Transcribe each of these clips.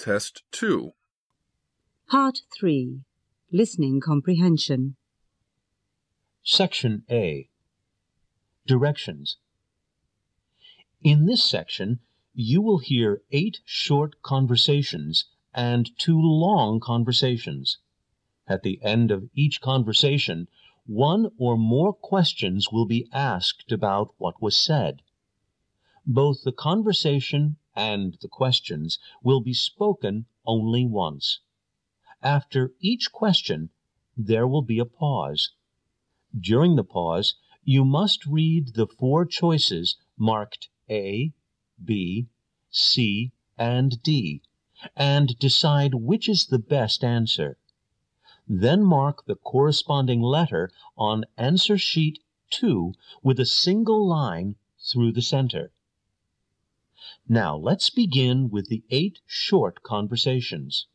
Test 2. Part 3. Listening Comprehension. Section A. Directions. In this section, you will hear 8 short conversations and 2 long conversations. At the end of each conversation, 1 or more questions will be asked about what was said. Both the conversation and the questions will be spoken only once. After each question, there will be a pause. During the pause, you must read the 4 choices marked A, B, C, and D, and decide which is the best answer. Then mark the corresponding letter on answer sheet 2 with a single line through the center. Now let's begin with the 8 short conversations.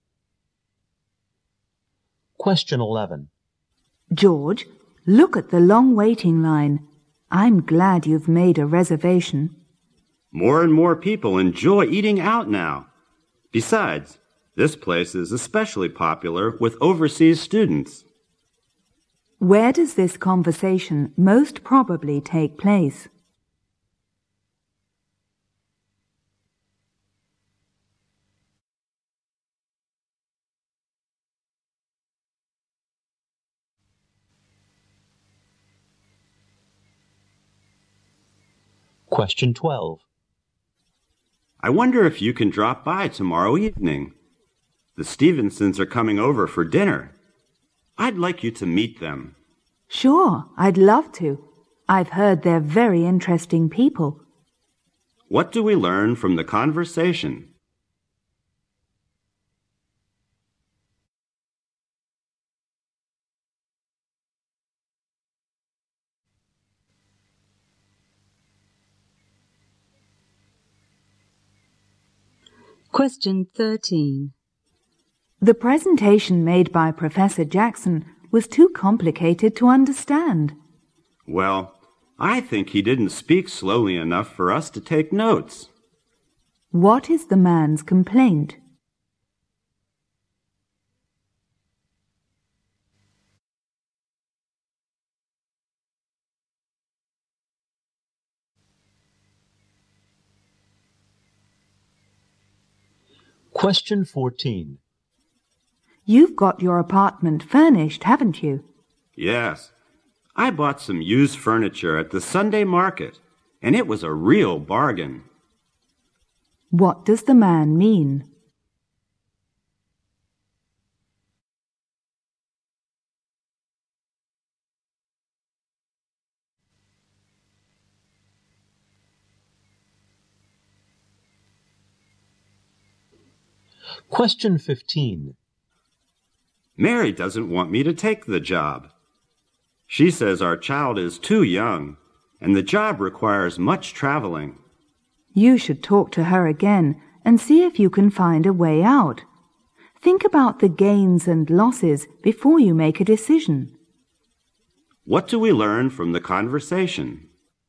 Question 11. George, look at the long waiting line. I'm glad you've made a reservation. More and more people enjoy eating out now. Besides, this place is especially popular with overseas students. Where does this conversation most probably take place? Question 12. I wonder if you can drop by tomorrow evening. The Stevensons are coming over for dinner. I'd like you to meet them. Sure, I'd love to. I've heard they're very interesting people. What do we learn from the conversation? Question 13. The presentation made by Professor Jackson was too complicated to understand. Well, I think he didn't speak slowly enough for us to take notes. What is the man's complaint? Question 14. You've got your apartment furnished, haven't you? Yes. I bought some used furniture at the Sunday market, and it was a real bargain. What does the man mean? Question 15. Mary doesn't want me to take the job. She says our child is too young, and the job requires much traveling. You should talk to her again and see if you can find a way out. Think about the gains and losses before you make a decision. What do we learn from the conversation?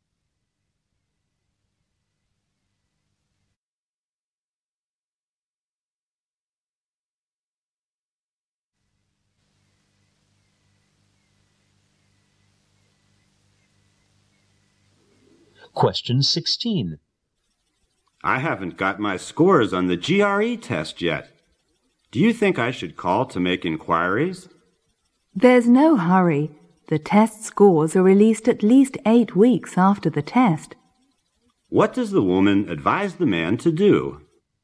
Question 16. I haven't got my scores on the GRE test yet. Do you think I should call to make inquiries? There's no hurry. The test scores are released at least 8 weeks after the test. What does the woman advise the man to do?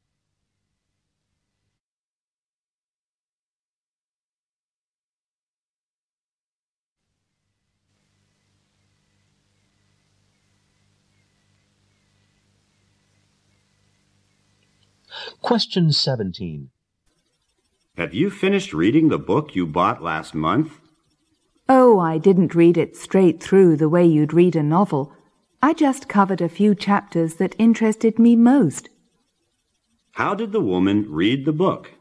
Question 17. Have you finished reading the book you bought last month? Oh, I didn't read it straight through the way you'd read a novel. I just covered a few chapters that interested me most. How did the woman read the book?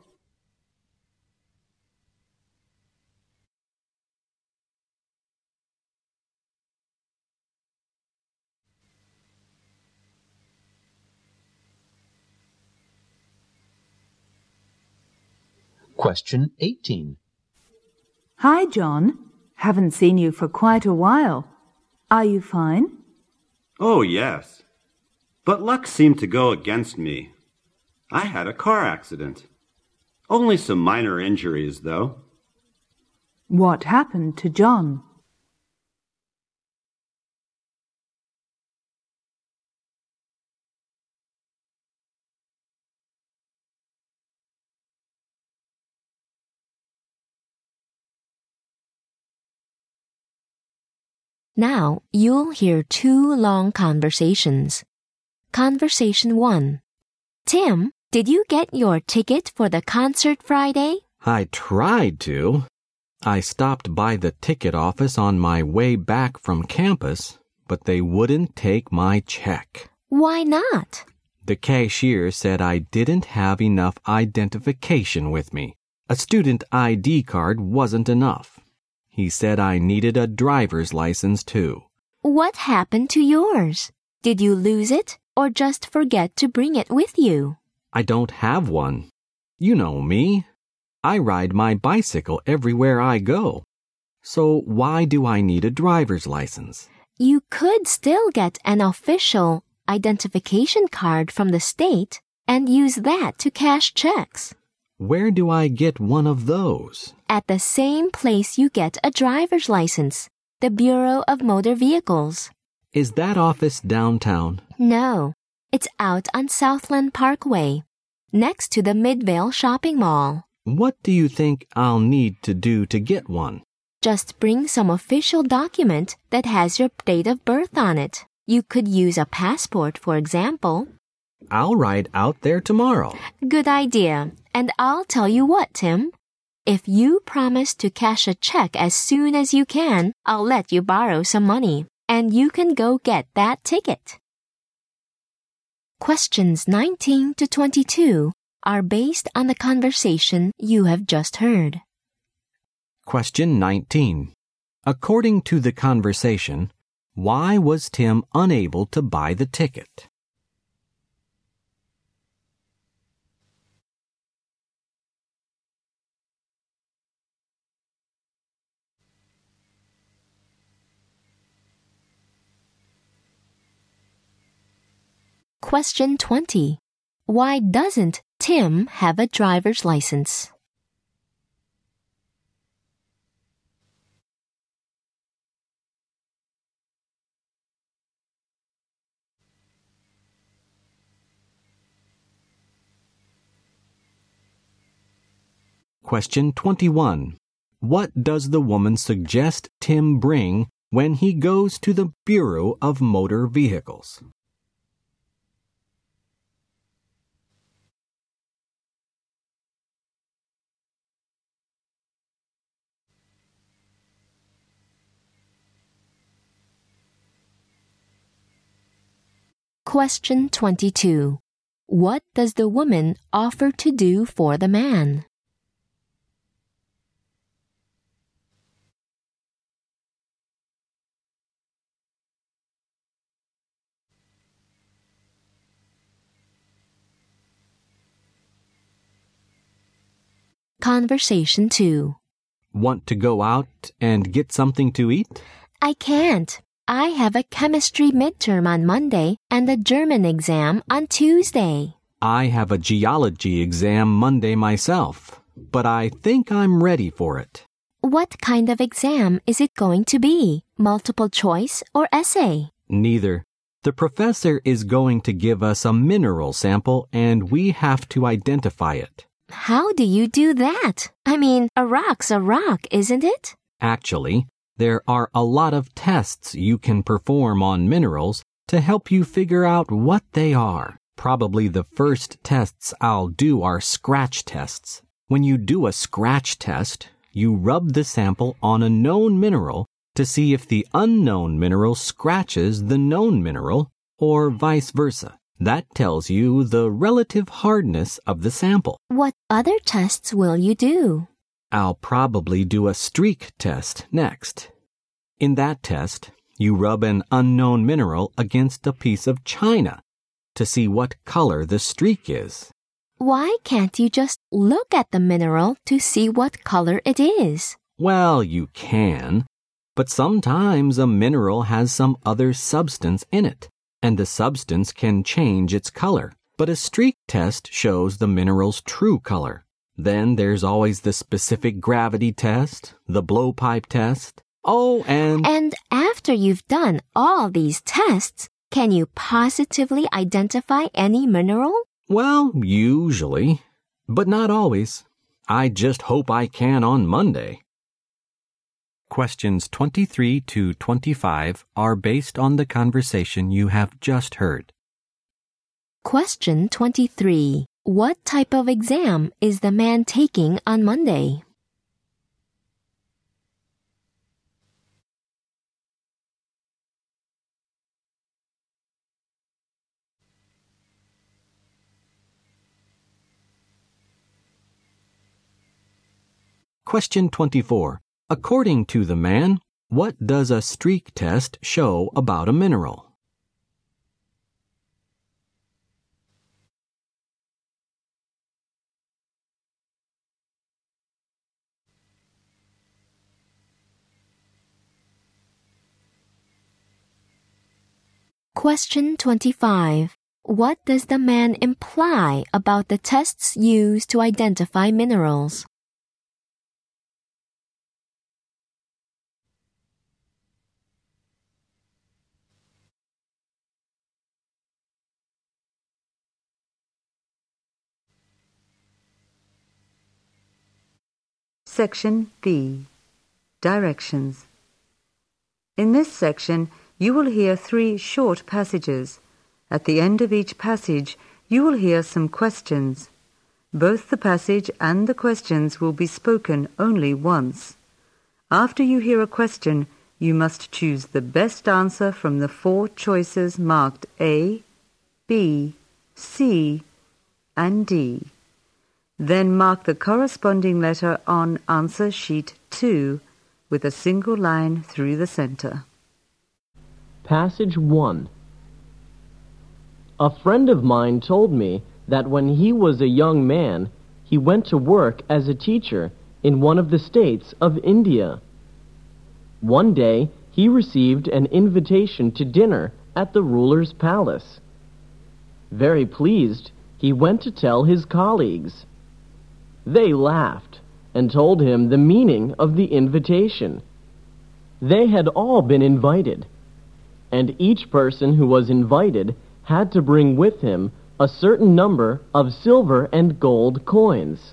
Question 18. Hi, John. Haven't seen you for quite a while. Are you fine? Oh, yes. But luck seemed to go against me. I had a car accident. Only some minor injuries, though. What happened to John? Now you'll hear two long conversations. Conversation 1. Tim, did you get your ticket for the concert Friday? I tried to. I stopped by the ticket office on my way back from campus, but they wouldn't take my check. Why not? The cashier said I didn't have enough identification with me. A student ID card wasn't enough. He said I needed a driver's license too. What happened to yours? Did you lose it or just forget to bring it with you? I don't have one. You know me. I ride my bicycle everywhere I go. So why do I need a driver's license? You could still get an official identification card from the state and use that to cash checks. Where do I get one of those? At the same place you get a driver's license, the Bureau of Motor Vehicles. Is that office downtown? No, it's out on Southland Parkway, next to the Midvale Shopping Mall. What do you think I'll need to do to get one? Just bring some official document that has your date of birth on it. You could use a passport, for example. I'll ride out there tomorrow. Good idea. And I'll tell you what, Tim. If you promise to cash a check as soon as you can, I'll let you borrow some money, and you can go get that ticket. Questions 19 to 22 are based on the conversation you have just heard. Question 19. According to the conversation, why was Tim unable to buy the ticket? Question 20. Why doesn't Tim have a driver's license? Question 21. What does the woman suggest Tim bring when he goes to the Bureau of Motor Vehicles? Question 22. What does the woman offer to do for the man? Conversation 2. Want to go out and get something to eat? I can't. I have a chemistry midterm on Monday and a German exam on Tuesday. I have a geology exam Monday myself, but I think I'm ready for it. What kind of exam is it going to be? Multiple choice or essay? Neither. The professor is going to give us a mineral sample and we have to identify it. How do you do that? I mean, a rock's a rock, isn't it? Actually, there are a lot of tests you can perform on minerals to help you figure out what they are. Probably the first tests I'll do are scratch tests. When you do a scratch test, you rub the sample on a known mineral to see if the unknown mineral scratches the known mineral, or vice versa. That tells you the relative hardness of the sample. What other tests will you do? I'll probably do a streak test next. In that test, you rub an unknown mineral against a piece of china to see what color the streak is. Why can't you just look at the mineral to see what color it is? Well, you can, but sometimes a mineral has some other substance in it, and the substance can change its color. But a streak test shows the mineral's true color. Then there's always the specific gravity test, the blowpipe test. Oh, And after you've done all these tests, can you positively identify any mineral? Well, usually, but not always. I just hope I can on Monday. Questions 23 to 25 are based on the conversation you have just heard. Question 23. What type of exam is the man taking on Monday? Question 24. According to the man, what does a streak test show about a mineral? Question 25. What does the man imply about the tests used to identify minerals? Section B. Directions. In this section, you will hear 3 short passages. At the end of each passage, you will hear some questions. Both the passage and the questions will be spoken only once. After you hear a question, you must choose the best answer from the 4 choices marked A, B, C, and D. Then mark the corresponding letter on answer sheet 2 with a single line through the center. Passage 1. A friend of mine told me that when he was a young man, he went to work as a teacher in one of the states of India. One day, he received an invitation to dinner at the ruler's palace. Very pleased, he went to tell his colleagues. They laughed and told him the meaning of the invitation. They had all been invited, and each person who was invited had to bring with him a certain number of silver and gold coins.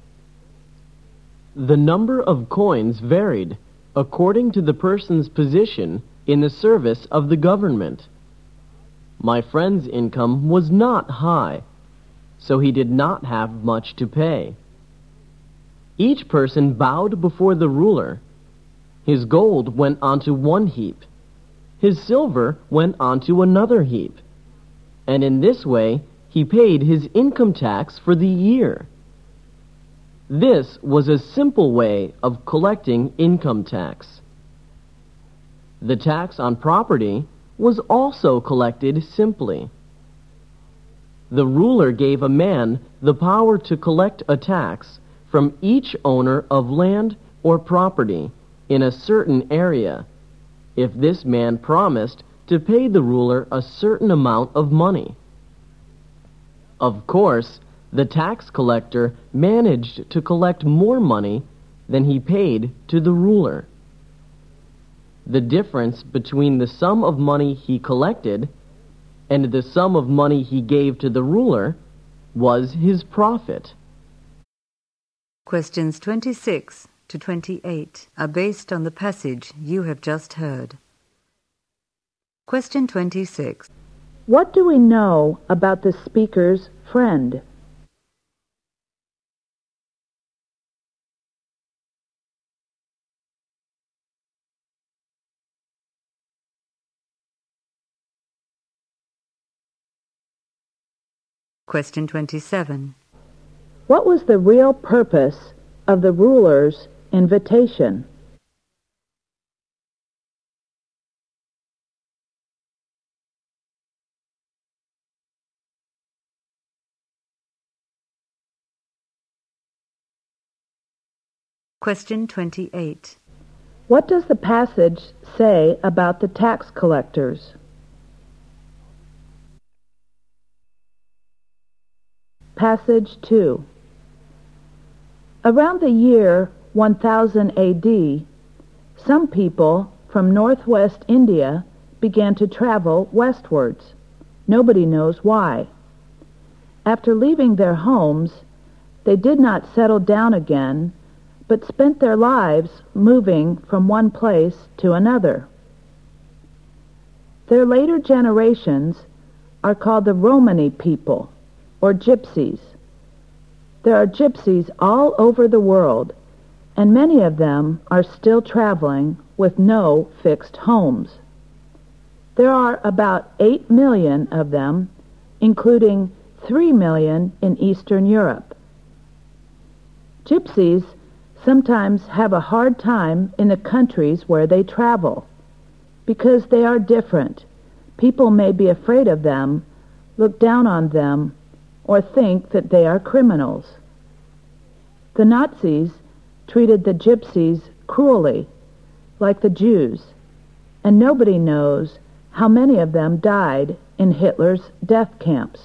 The number of coins varied according to the person's position in the service of the government. My friend's income was not high, so he did not have much to pay. Each person bowed before the ruler. His gold went onto one heap. His silver went onto another heap. And in this way, he paid his income tax for the year. This was a simple way of collecting income tax. The tax on property was also collected simply. The ruler gave a man the power to collect a tax from each owner of land or property in a certain area, if this man promised to pay the ruler a certain amount of money. Of course, the tax collector managed to collect more money than he paid to the ruler. The difference between the sum of money he collected and the sum of money he gave to the ruler was his profit. Questions 26 to 28 are based on the passage you have just heard. Question 26. What do we know about the speaker's friend? Question 27. What was the real purpose of the ruler's invitation? Question 28. What does the passage say about the tax collectors? Passage 2. Around the year 1000 AD, some people from northwest India began to travel westwards. Nobody knows why. After leaving their homes, they did not settle down again, but spent their lives moving from one place to another. Their later generations are called the Romani people, or gypsies. There are gypsies all over the world, and many of them are still traveling with no fixed homes. There are about 8 million of them, including 3 million in Eastern Europe. Gypsies sometimes have a hard time in the countries where they travel. Because they are different, people may be afraid of them, look down on them, or think that they are criminals. The Nazis treated the gypsies cruelly, like the Jews, and nobody knows how many of them died in Hitler's death camps.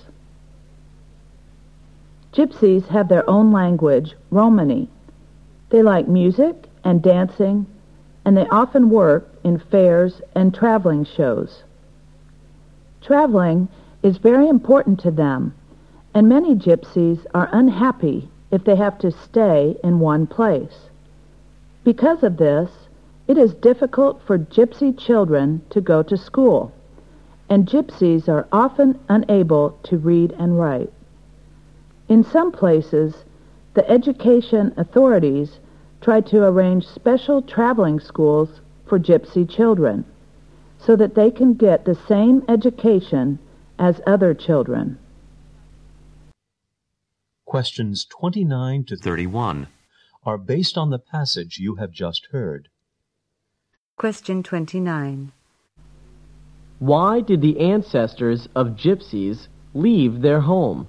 Gypsies have their own language, Romani. They like music and dancing, and they often work in fairs and traveling shows. Traveling is very important to them, and many gypsies are unhappy if they have to stay in one place. Because of this, it is difficult for gypsy children to go to school, and gypsies are often unable to read and write. In some places, the education authorities try to arrange special traveling schools for gypsy children so that they can get the same education as other children. Questions 29 to 31 are based on the passage you have just heard. Question 29. Why did the ancestors of gypsies leave their home?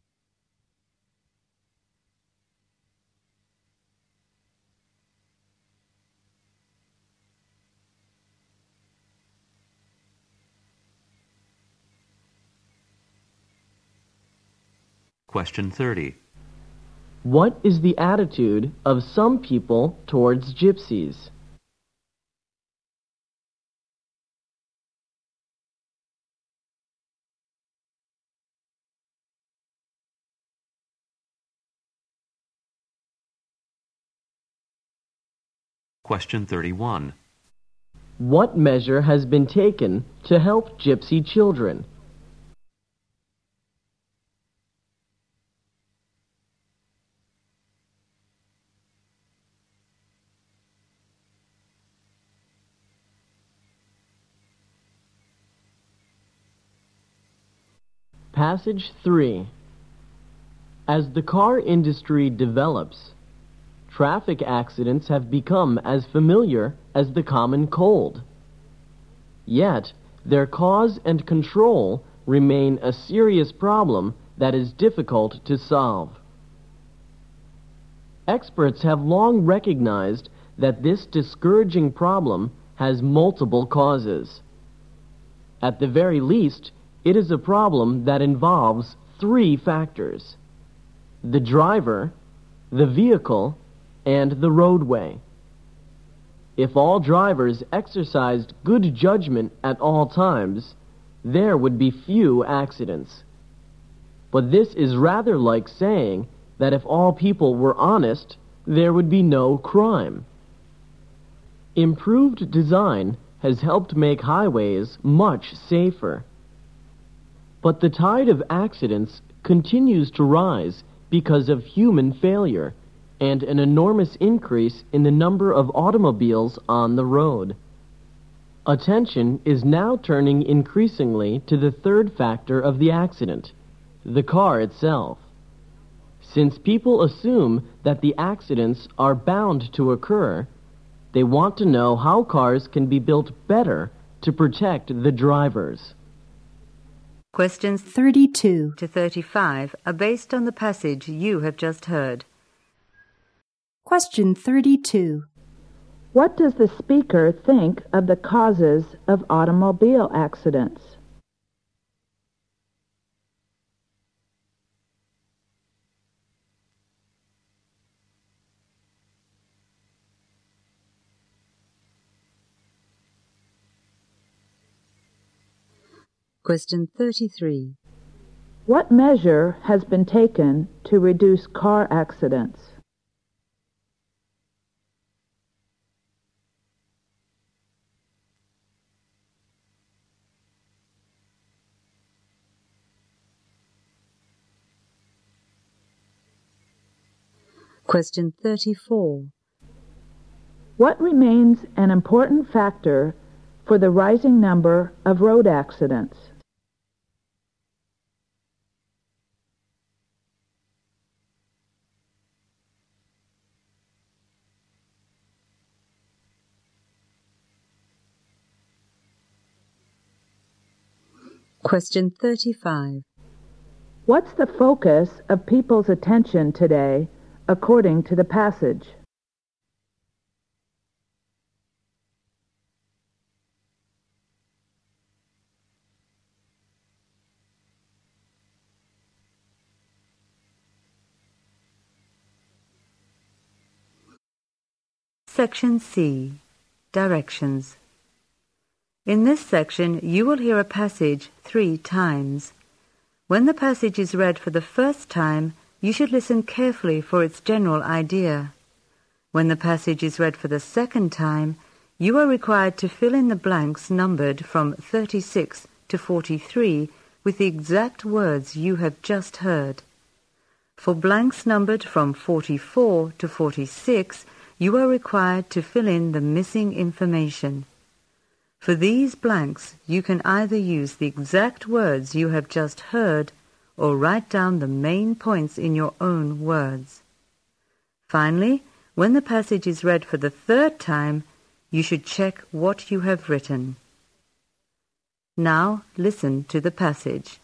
Question 30. What is the attitude of some people towards gypsies? Question 31. What measure has been taken to help gypsy children? Passage 3. As the car industry develops, traffic accidents have become as familiar as the common cold. Yet, their cause and control remain a serious problem that is difficult to solve. Experts have long recognized that this discouraging problem has multiple causes. At the very least, it is a problem that involves 3 factors: the driver, the vehicle, and the roadway. If all drivers exercised good judgment at all times, there would be few accidents. But this is rather like saying that if all people were honest, there would be no crime. Improved design has helped make highways much safer. But the tide of accidents continues to rise because of human failure and an enormous increase in the number of automobiles on the road. Attention is now turning increasingly to the third factor of the accident, the car itself. Since people assume that the accidents are bound to occur, they want to know how cars can be built better to protect the drivers. Questions 32 to 35 are based on the passage you have just heard. Question 32. What does the speaker think of the causes of automobile accidents? Question 33. What measure has been taken to reduce car accidents? Question 34. What remains an important factor for the rising number of road accidents? Question 35. What's the focus of people's attention today according to the passage? Section C. Directions. In this section, you will hear a passage 3 times. When the passage is read for the first time, you should listen carefully for its general idea. When the passage is read for the second time, you are required to fill in the blanks numbered from 36 to 43 with the exact words you have just heard. For blanks numbered from 44 to 46, you are required to fill in the missing information. For these blanks, you can either use the exact words you have just heard or write down the main points in your own words. Finally, when the passage is read for the third time, you should check what you have written. Now listen to the passage.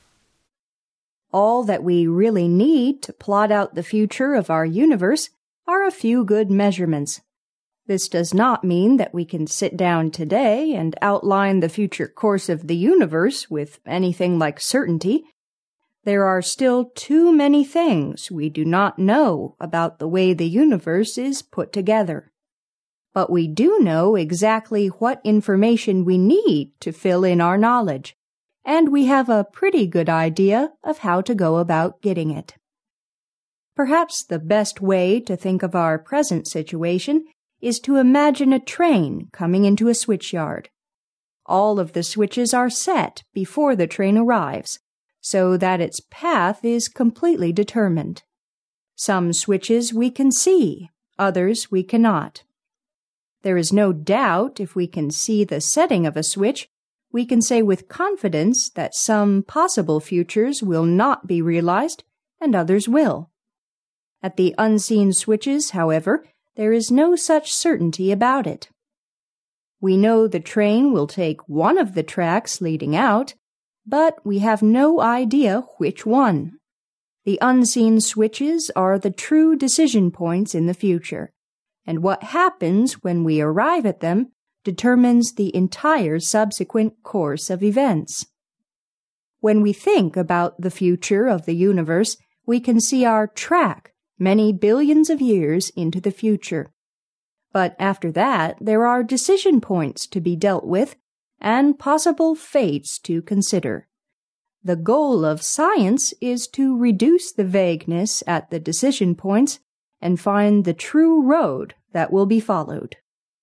All that we really need to plot out the future of our universe are a few good measurements. This does not mean that we can sit down today and outline the future course of the universe with anything like certainty. There are still too many things we do not know about the way the universe is put together. But we do know exactly what information we need to fill in our knowledge, and we have a pretty good idea of how to go about getting it. Perhaps the best way to think of our present situation is to imagine a train coming into a switchyard. All of the switches are set before the train arrives, so that its path is completely determined. Some switches we can see, others we cannot. There is no doubt if we can see the setting of a switch, we can say with confidence that some possible futures will not be realized and others will. At the unseen switches, however, there is no such certainty about it. We know the train will take one of the tracks leading out, but we have no idea which one. The unseen switches are the true decision points in the future, and what happens when we arrive at them determines the entire subsequent course of events. When we think about the future of the universe, we can see our track many billions of years into the future. But after that, there are decision points to be dealt with and possible fates to consider. The goal of science is to reduce the vagueness at the decision points and find the true road that will be followed.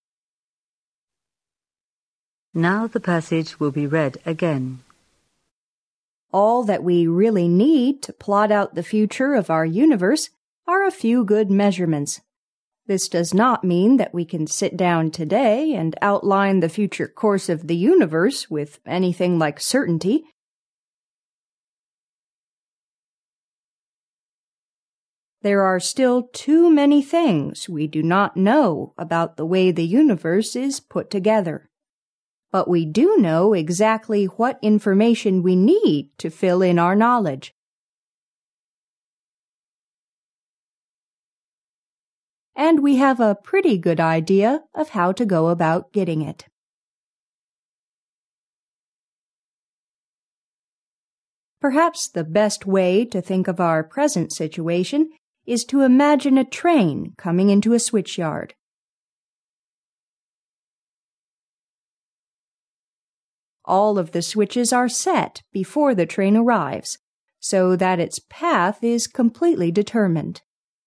Now the passage will be read again. All that we really need to plot out the future of our universe are a few good measurements. This does not mean that we can sit down today and outline the future course of the universe with anything like certainty. There are still too many things we do not know about the way the universe is put together. But we do know exactly what information we need to fill in our knowledge. and we have a pretty good idea of how to go about getting it. Perhaps the best way to think of our present situation is to imagine a train coming into a switchyard. All of the switches are set before the train arrives, so that its path is completely determined.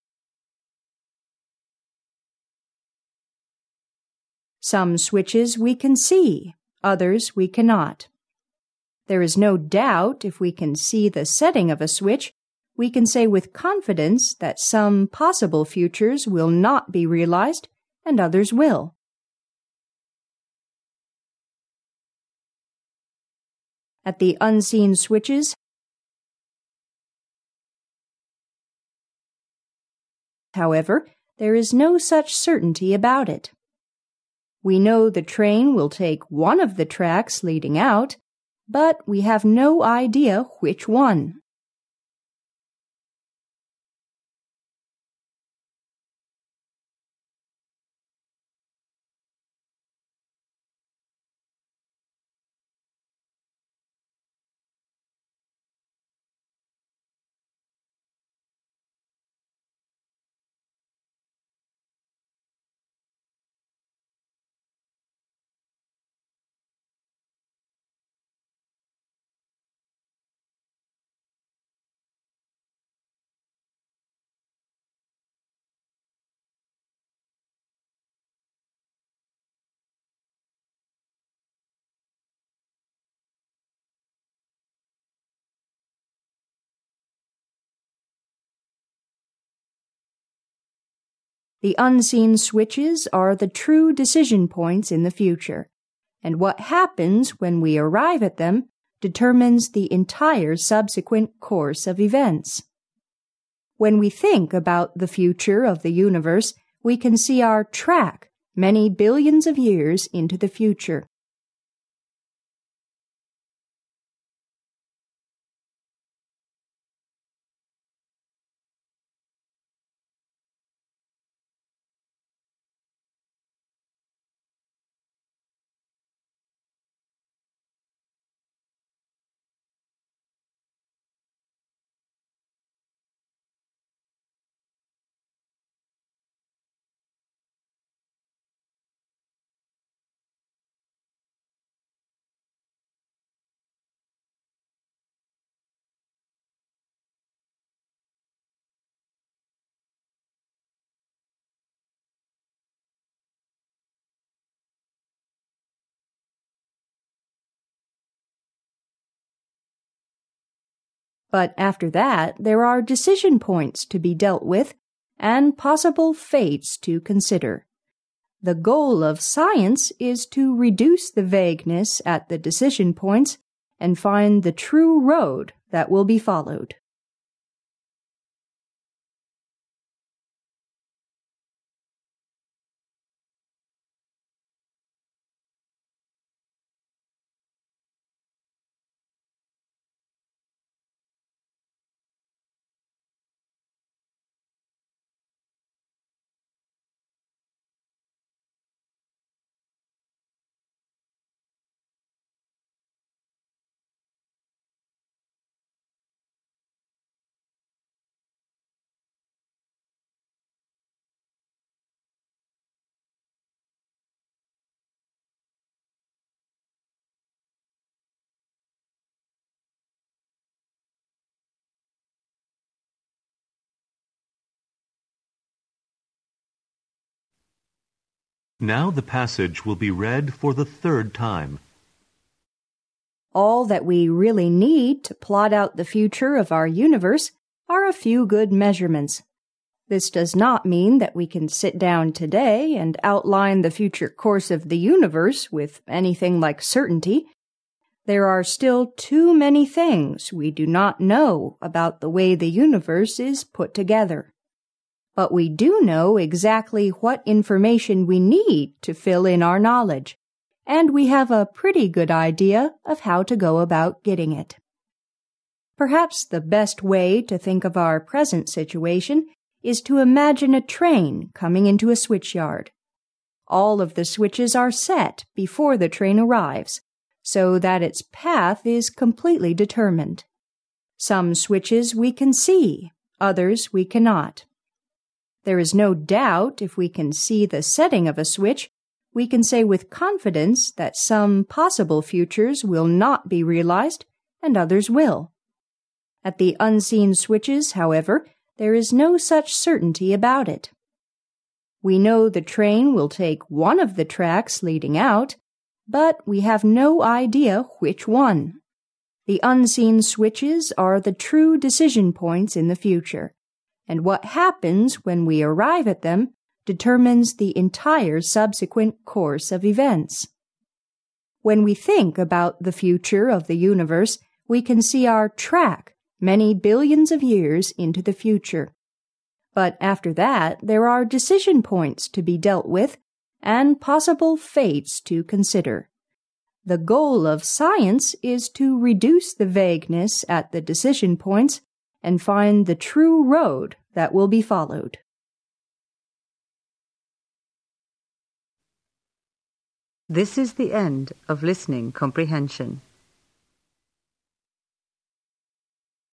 Some switches we can see, others we cannot. There is no doubt if we can see the setting of a switch, we can say with confidence that some possible futures will not be realized and others will. At the unseen switches, however, there is no such certainty about it. We know the train will take one of the tracks leading out, but we have no idea which one. The unseen switches are the true decision points in the future, and what happens when we arrive at them determines the entire subsequent course of events. When we think about the future of the universe, we can see our track many billions of years into the future. But after that, there are decision points to be dealt with and possible fates to consider. The goal of science is to reduce the vagueness at the decision points and find the true road that will be followed. Now the passage will be read for the third time. All that we really need to plot out the future of our universe are a few good measurements. This does not mean that we can sit down today and outline the future course of the universe with anything like certainty. There are still too many things we do not know about the way the universe is put together. But we do know exactly what information we need to fill in our knowledge, and we have a pretty good idea of how to go about getting it. Perhaps the best way to think of our present situation is to imagine a train coming into a switchyard. All of the switches are set before the train arrives, so that its path is completely determined. Some switches we can see, others we cannot. There is no doubt if we can see the setting of a switch, we can say with confidence that some possible futures will not be realized and others will. At the unseen switches, however, there is no such certainty about it. We know the train will take one of the tracks leading out, but we have no idea which one. The unseen switches are the true decision points in the future, and what happens when we arrive at them determines the entire subsequent course of events. When we think about the future of the universe, we can see our track many billions of years into the future. But after that, there are decision points to be dealt with and possible fates to consider. The goal of science is to reduce the vagueness at the decision points and find the true road that will be followed. This is the end of listening comprehension.